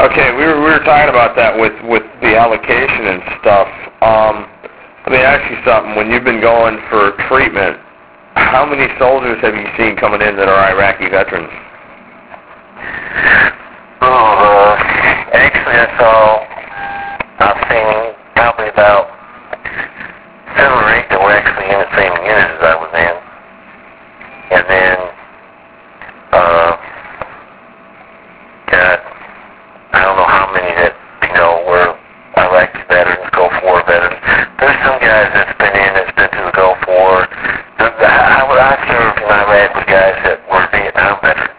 Okay, we were talking about that with the allocation and stuff. Let me ask you something. When you've been going for treatment, how many soldiers have you seen coming in that are Iraqi veterans? Actually, I've seen probably about 7 or 8 that were actually in the same unit as I was in. And then, I don't know how many that, were Iraqi veterans, Gulf War veterans. There's some guys that's been through the Gulf War. I served in Iraq with guys that were Vietnam veterans.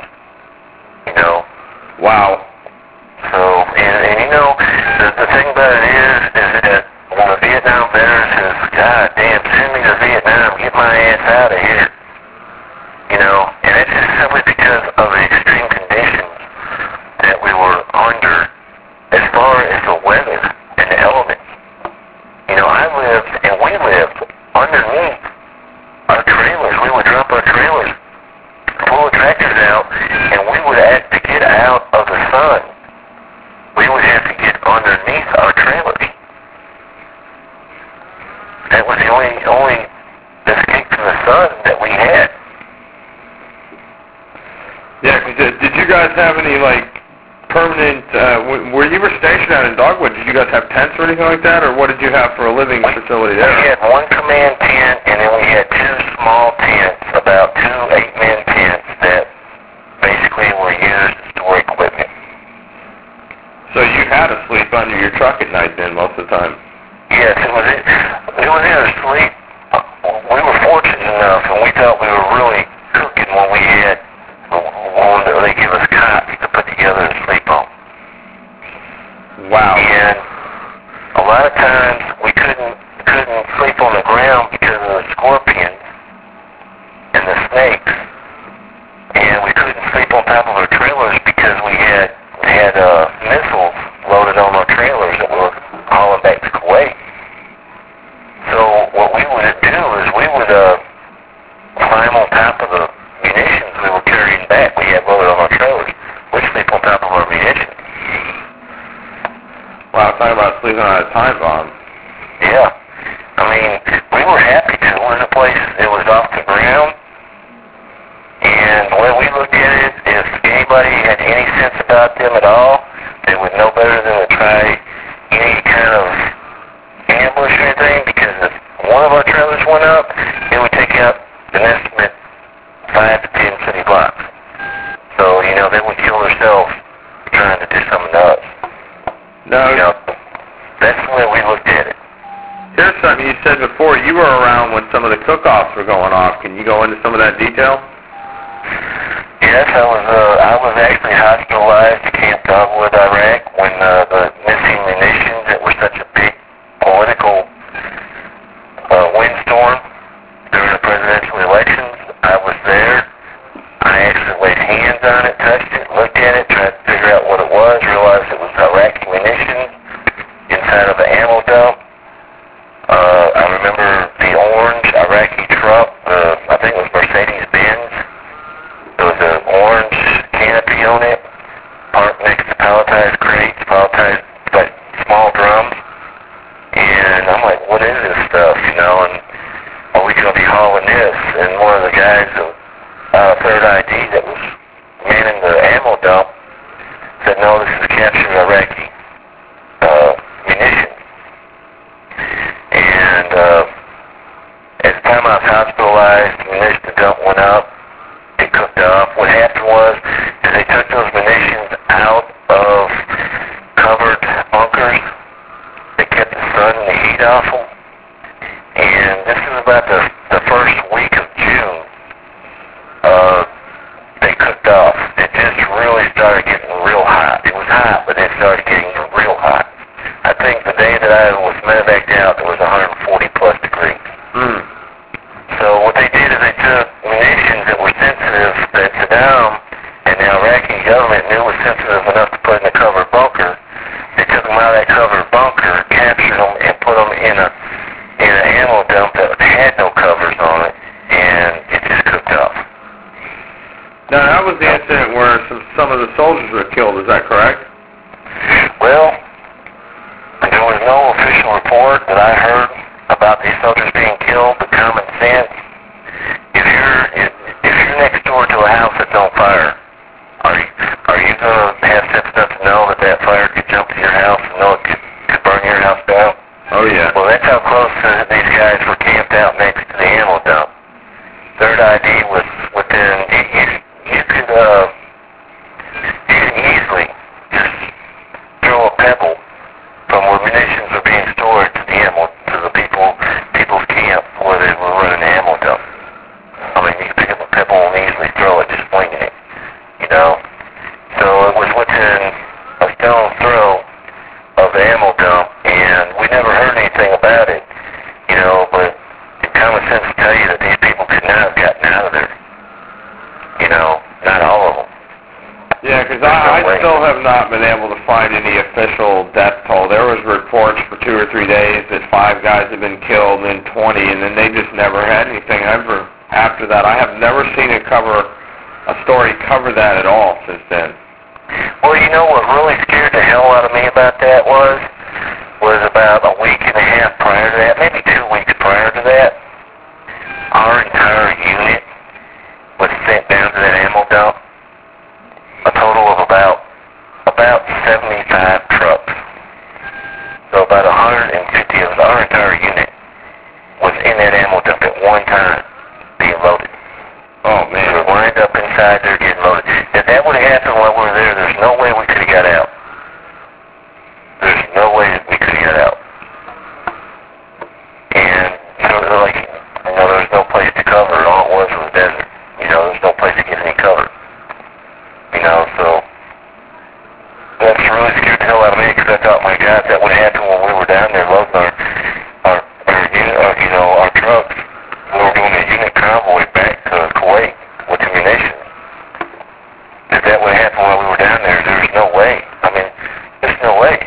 Wow. So, and the thing about it is that when a Vietnam veteran says, God damn, send me to Vietnam, get my ass out of here. And it's just simply because of the extreme conditions that we were under as far as the weather and the elements. We lived underneath our trailers. We would drop our trailers, pull the tractors out, and we would have to get out of the sun. We would have to get underneath our trailers. That was the only escape from the sun that we had. Yeah, did you guys have any, permanent, where you were stationed out in Dogwood, did you guys have tents or anything like that, or what did you have for a living facility there? We had one command tent, and then we had 2 small tents, about 2 8-man tents that basically were used to store equipment. So you had to sleep under your truck at night then most of the time? Yes, it was either sleep. We were fortunate enough, and we thought we were really cooking when they give us cots to put together and sleep on. Wow. And a lot of times we couldn't sleep on the ground because of the scorpions and the snakes, and we couldn't sleep on top of our trailers because we had missiles loaded on our trailers that we were hauling back to Kuwait. So what we would do is we would climb on top of the munitions we were carrying back. We had loaded on our trailers. We'd sleep on top of our munitions. Wow, talking about sleeping on a time bomb. Yeah. We were happy to. It was a place that was off the ground. And the way we looked at it, if anybody had any sense about them at all, they would know better than to try any kind of ambush or anything, because if one of our trailers went up, it would take out an estimate 5 to 10 city blocks. So, they would kill themselves trying to do something to us. No. That's the way we looked at it. Here's something you said before. You were around when some of the cook-offs were going off. Can you go into some of that detail? Yes, I was actually hospitalized at Camp Dogwood, Iraq, when the missing munitions that were such a big political windstorm during the presidential elections. I was there. I actually laid hands on it, touched it, looked at it, tried to figure out what it was, realized it was Iraqi munitions inside of an ammo dump. I remember the orange Iraqi truck, I think it was Mercedes-Benz. There was an orange canopy on it, parked next to palletized crates, palletized small drums. And I'm like, what is this stuff, And are we going to be hauling this? And one of the guys, Third ID, that was manning the ammo dump, said, no, this is captured Iraqi munitions. And at the time I was hospitalized, the dump went up, it cooked off. What happened was they took those munitions out of covered bunkers. They kept the sun and the heat off them. And this is about the first week of June. They cooked off. It just really started getting real hot. It was hot, but it started getting real hot. I think the day that I was medevaced out, it was 140 plus degrees. So what they did is they took munitions that were sensitive, that Saddam and the Iraqi government knew was sensitive enough to put in a covered bunker. They took them out of that covered bunker, captured them, and put them in an ammo dump that had no covers on it, and it just cooked off. Now, that was the incident where some of the soldiers were killed, is that correct? report that I heard about these soldiers being killed, the common sense, if you're next door to a house that's on fire, are you going to have sense enough to know that fire could jump to your house and know it could burn your house down? Oh, yeah. Well, that's how close these guys were camped out next to the ammo dump. Third ID was within, you could easily just throw a pebble from where munitions were being stored to the ammo, to the people's camp where they were running the ammo dump. I mean, you could pick up a pebble and easily throw it, just flinging it, you know? So it was within a stone's throw of the ammo dump, and we never heard anything about it, you know, but common sense will tell you that these people could not have gotten out of there. You know, not all of them. Yeah, because I still have not been able to find any official death toll. There was reports for 2 or 3 days that 5 guys had been killed and then 20, and then they just never had anything ever after that. I have never seen a story cover that at all since then. Well, you know what really scared the hell out of me about that was about a week and a half prior to that, maybe 2 weeks prior to that, our entire unit was sent down to that ammo dump. A total of about 75 trucks. So about 150 of us, our entire unit, was in that ammo dump at one time, being loaded. Oh, man. We were lined up inside there getting loaded. If that would have happened while we were there, there's no way we could have got out. There's no way that we could have got out. And, you know, there was no place to cover. All it was desert. You know, there's no place to get any cover. You know, so that's really scared the hell out of me, because I thought, my God, that would happen when we were down there loading our unit, you know, our trucks. We were doing a unit convoy back to Kuwait with the munitions. If that would happen while we were down there, there's no way. I mean, there's no way.